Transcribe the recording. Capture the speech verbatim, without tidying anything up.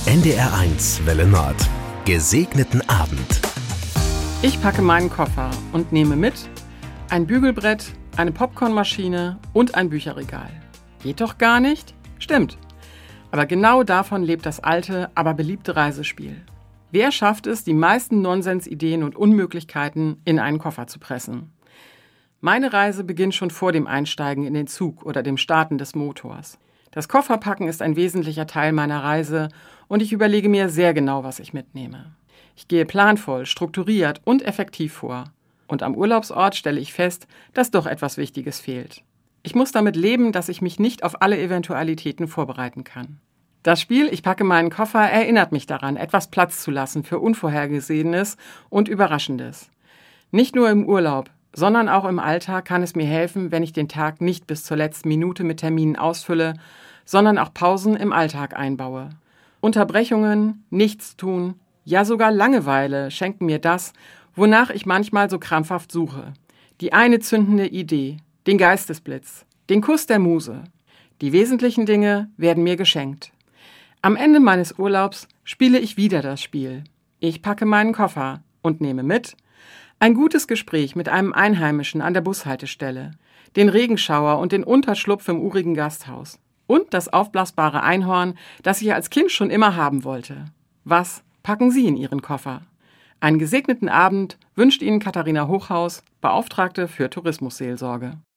N D R eins Welle Nord. Gesegneten Abend. Ich packe meinen Koffer und nehme mit ein Bügelbrett, eine Popcornmaschine und ein Bücherregal. Geht doch gar nicht? Stimmt. Aber genau davon lebt das alte, aber beliebte Reisespiel. Wer schafft es, die meisten Nonsensideen und Unmöglichkeiten in einen Koffer zu pressen? Meine Reise beginnt schon vor dem Einsteigen in den Zug oder dem Starten des Motors. Das Kofferpacken ist ein wesentlicher Teil meiner Reise und ich überlege mir sehr genau, was ich mitnehme. Ich gehe planvoll, strukturiert und effektiv vor. Und am Urlaubsort stelle ich fest, dass doch etwas Wichtiges fehlt. Ich muss damit leben, dass ich mich nicht auf alle Eventualitäten vorbereiten kann. Das Spiel Ich packe meinen Koffer erinnert mich daran, etwas Platz zu lassen für Unvorhergesehenes und Überraschendes. Nicht nur im Urlaub, sondern auch im Alltag kann es mir helfen, wenn ich den Tag nicht bis zur letzten Minute mit Terminen ausfülle, sondern auch Pausen im Alltag einbaue. Unterbrechungen, Nichtstun, ja sogar Langeweile schenken mir das, wonach ich manchmal so krampfhaft suche. Die eine zündende Idee, den Geistesblitz, den Kuss der Muse. Die wesentlichen Dinge werden mir geschenkt. Am Ende meines Urlaubs spiele ich wieder das Spiel. Ich packe meinen Koffer und nehme mit ein gutes Gespräch mit einem Einheimischen an der Bushaltestelle, den Regenschauer und den Unterschlupf im urigen Gasthaus und das aufblasbare Einhorn, das ich als Kind schon immer haben wollte. Was packen Sie in Ihren Koffer? Einen gesegneten Abend wünscht Ihnen Katharina Hochhaus, Beauftragte für Tourismusseelsorge.